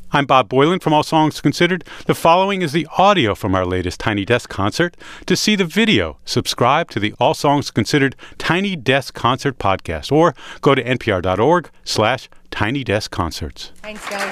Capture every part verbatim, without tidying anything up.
I'm Bob Boylan from All Songs Considered. The following is the audio from our latest Tiny Desk concert. To see the video, subscribe to the All Songs Considered Tiny Desk Concert podcast or go to npr.org slash Tiny Desk Concerts. Thanks, guys.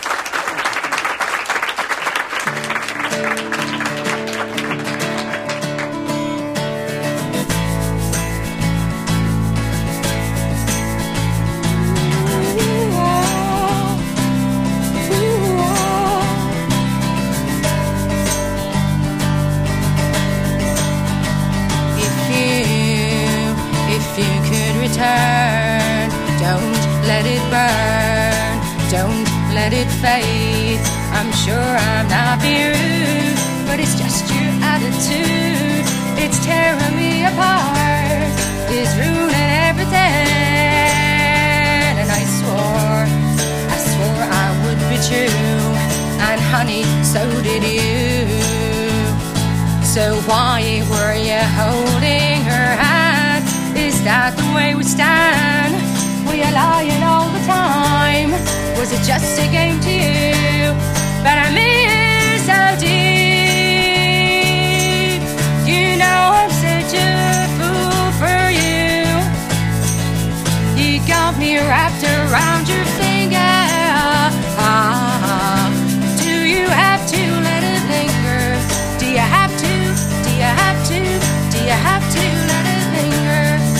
Turn, don't let it burn, don't let it fade. I'm sure I'm not being rude, but it's just your attitude. It's tearing me apart, it's ruining everything. And I swore, I swore I would be true, and honey, so did you. So why were you holding her hand? Is that the way we stand? Were you lying all the time? Was it just a game to you? But I'm in so deep. You know I'm such a fool for you. You got me wrapped around your finger. Ah, do you have to let it linger? Do you have to? Do you have to? Do you have to let it linger?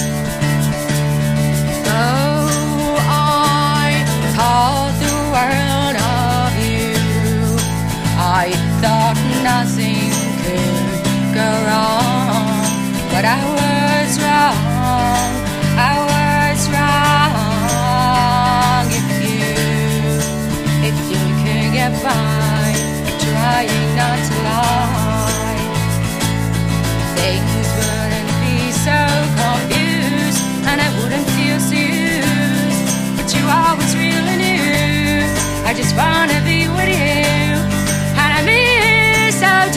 Oh, I thought the world of you. I thought nothing could go wrong, but I was wrong. I was wrong. If you, if you could get by, trying not to lie, things wouldn't be so confused, and I wouldn't feel soothed. But you always really knew I just wanna be with you, and I miss so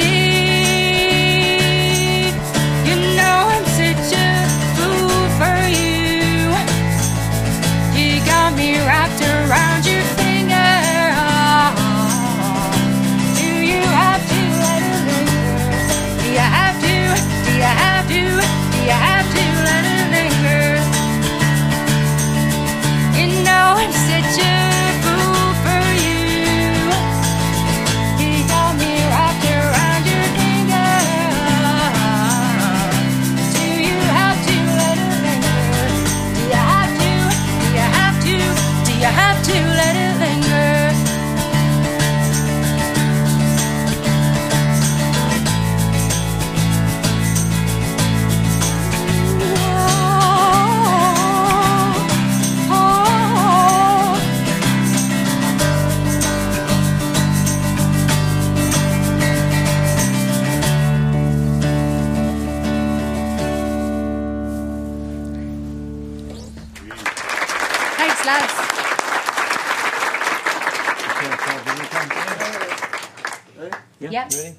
deep. You know I'm such a fool for you. You got me wrapped around your finger. Do you have to let it linger? Do you have to? Do you have to? Do you have to let it linger? You know I'm such a fool for you. You got me wrapped around your finger. Do you have to let it linger? Do you have to? Do you have to? Do you have to let it linger? Thanks, lads. Yeah, Yep. ready?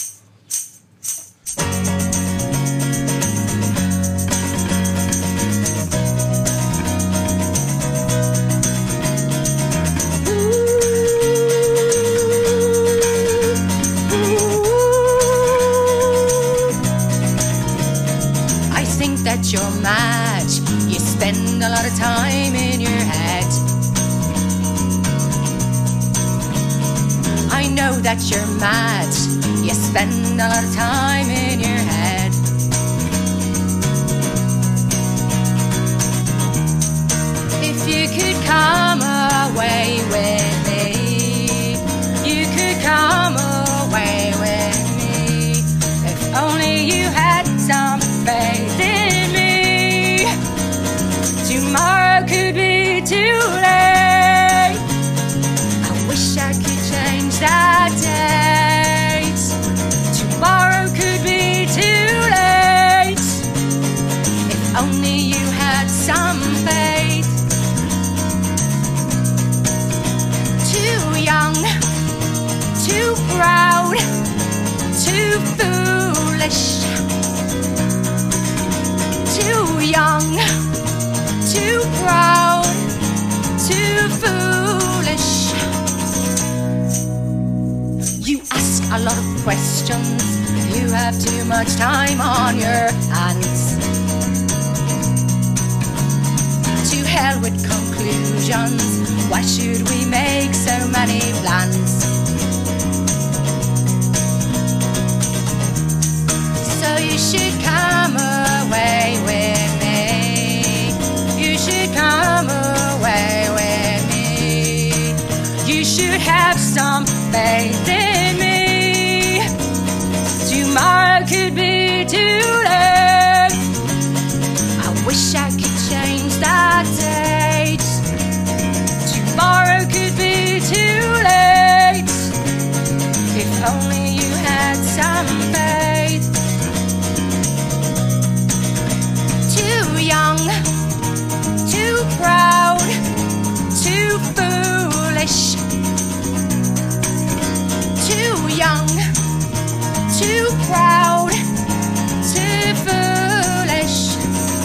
I think that you're mad. You spend a lot of time in your head. I know that you're mad. You spend a lot of time in your head. If you could come away with me, you could come away with me. If only you had some faith in me. Tomorrow could be too late. I wish I could change that date. Tomorrow could be too late. If only you had some faith. Too young, too proud, too foolish. Too young, too proud, too foolish. a lot of questions. You have too much time on your hands. To hell with conclusions. Why should we make so many plans? So you should come away with me. You should come away with me. You should have some faith in me. Tomorrow could be too late. I wish I could change that date. Tomorrow could be too late. If only you had some faith. Too young, too proud, too foolish. Too young, too proud, too foolish.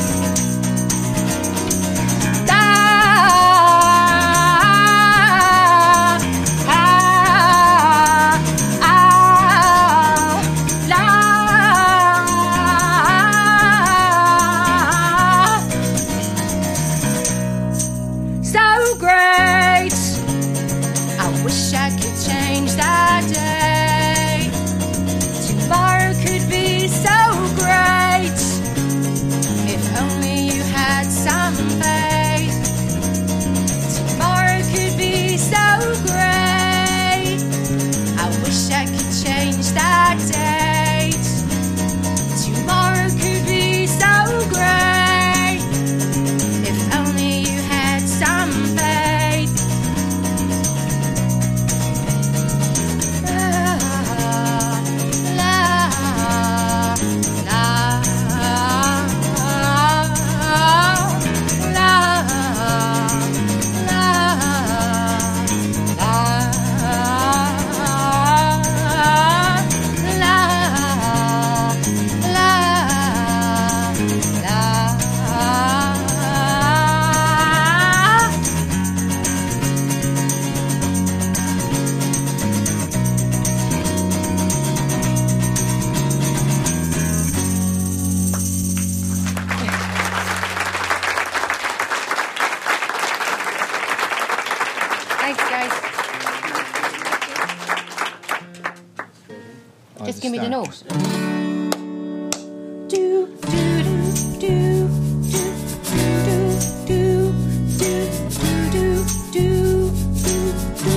Just give me the note. Do, do, do, do, do, do, do, do, do, do,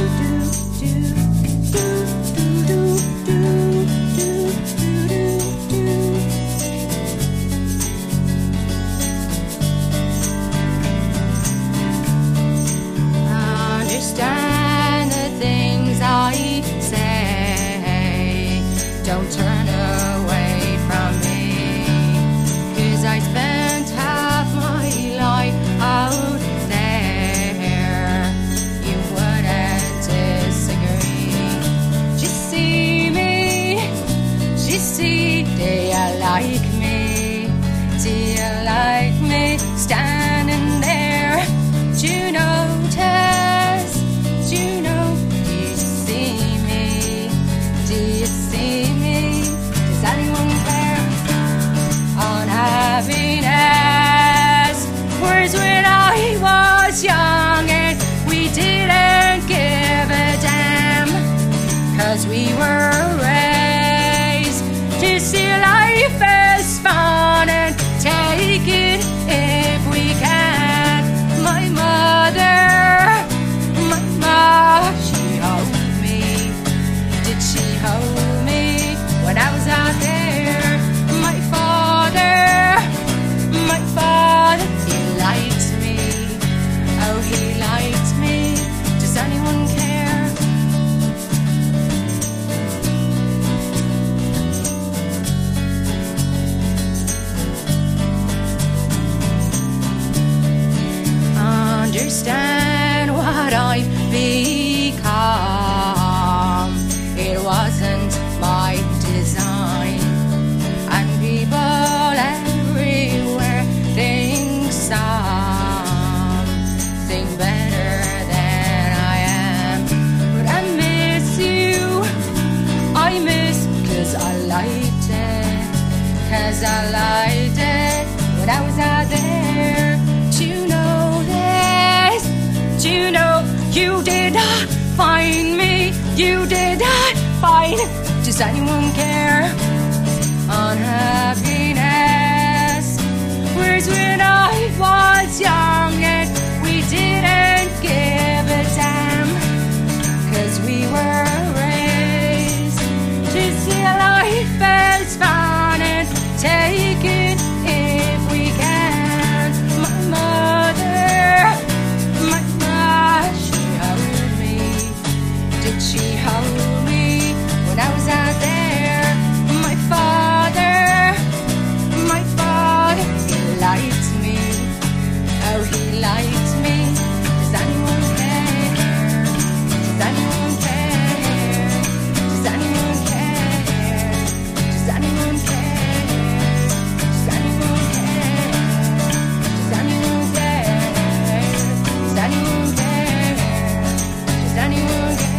understand the things I say. Don't turn away from me, 'cause I spent half my life out there. You wouldn't disagree. Just see me, just see, do you like me? Do you like me standing there? Do you notice? Do you know? Do you see me? Do you see me? Does anyone care on happiness? Whereas when I was young and we didn't give a damn, 'cause we were raised to see life as fun and take it if we can. My mother, my mom, she held me. Did she hold me when I was out there? My father, my father, he liked me. Oh, he liked me. Does anyone care? You did not find. Does anyone care? Unhappiness. Whereas when I was young and we didn't give a damn, 'cause we were raised to see life as fun and take it if we can. My mother, my mother, she held me. Did she hold me when I was out there? My father, my father, he liked me. Oh, he liked me. Does anyone care? Does anyone care? Does anyone care? Does anyone care? Does anyone care? Does anyone care? Does anyone care? Does anyone care?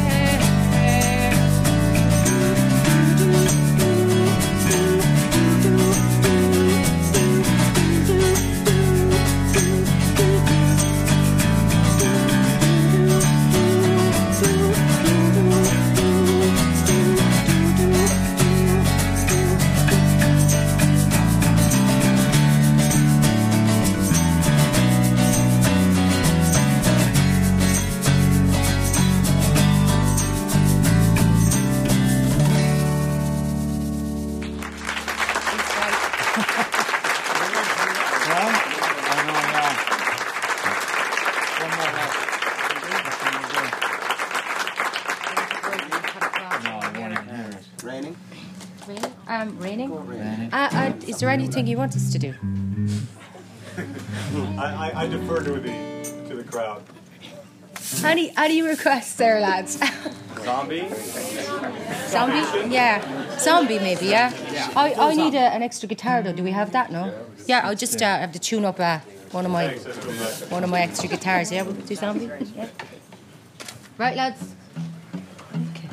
Raining? Um, raining? Uh, uh, is there anything you want us to do? I, I, I defer to the to the crowd. Any, any requests there, lads? Zombie? Zombie? Yeah. Zombie, maybe, yeah? I, I need a, an extra guitar, though. Do we have that, no? Yeah, I'll just uh, have to tune up uh, one of my one of my extra guitars, yeah? We'll do Zombie? Yeah. Right, lads? Okay.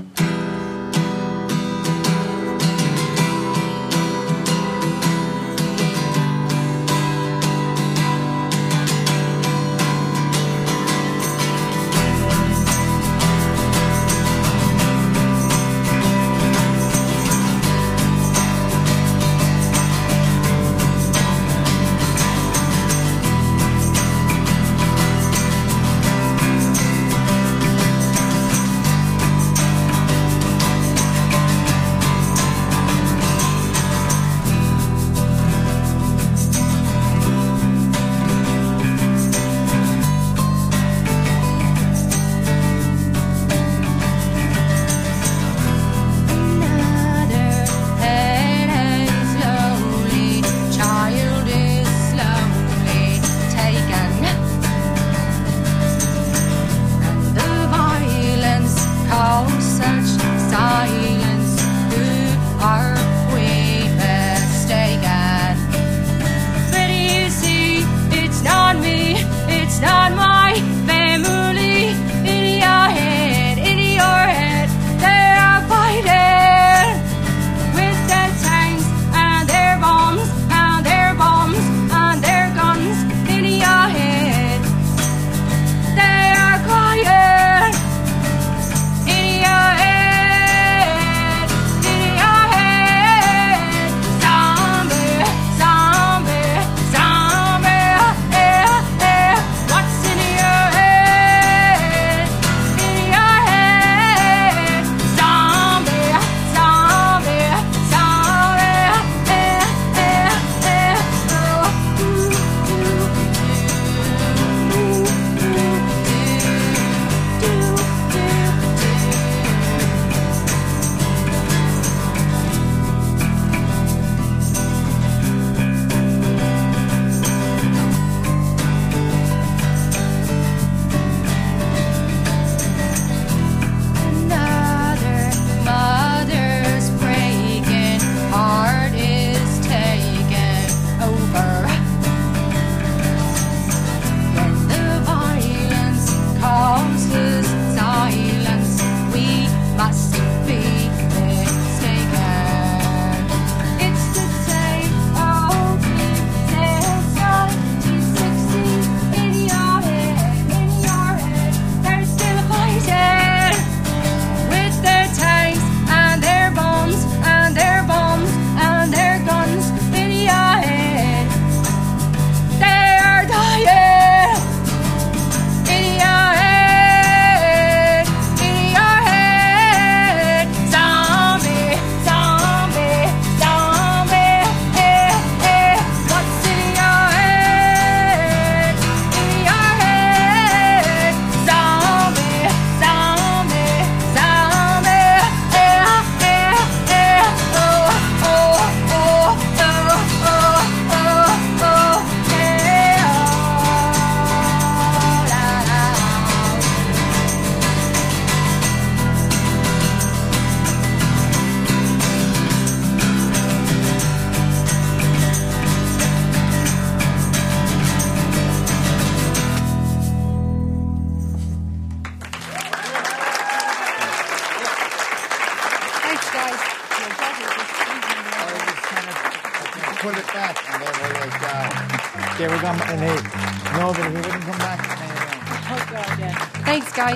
put it back, and they were like, uh, they were going, and they, no, but he wouldn't come back. And they, uh, Oh, God, yeah. Thanks, guys.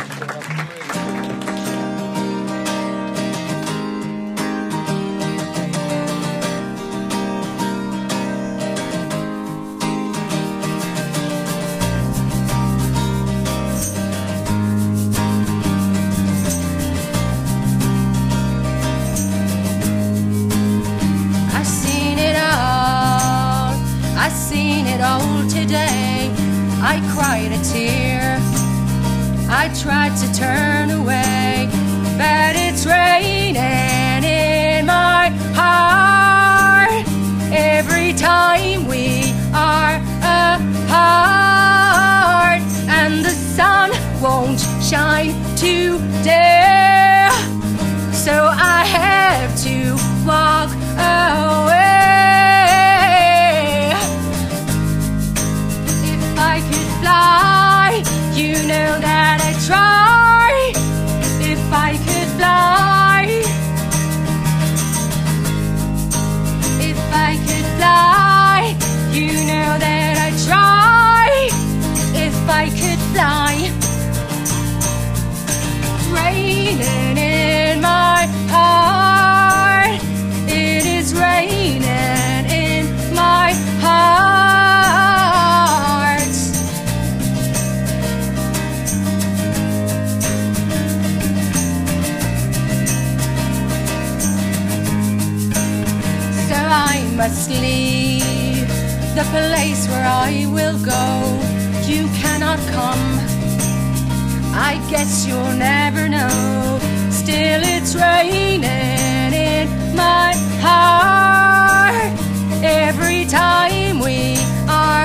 I seen it all. I seen it all today. I cried a tear. I tried to turn away, but it's raining in my heart every time we are apart, and the sun won't shine today, so I have to walk away. If I could fly, you know that I'd try. If I could fly, if I could fly, you know that I'd try. If I could fly, raining in my heart. It is raining in my heart. So I must leave the place where I will go. You cannot come, I guess you'll never know. Still it's raining in my heart every time we are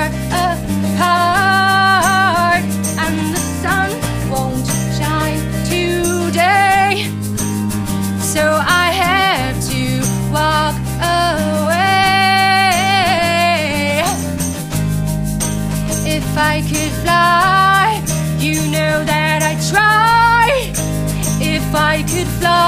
apart, and the sun won't shine today, so I have to walk away. If I could fly, you know that I'd try. If I could fly,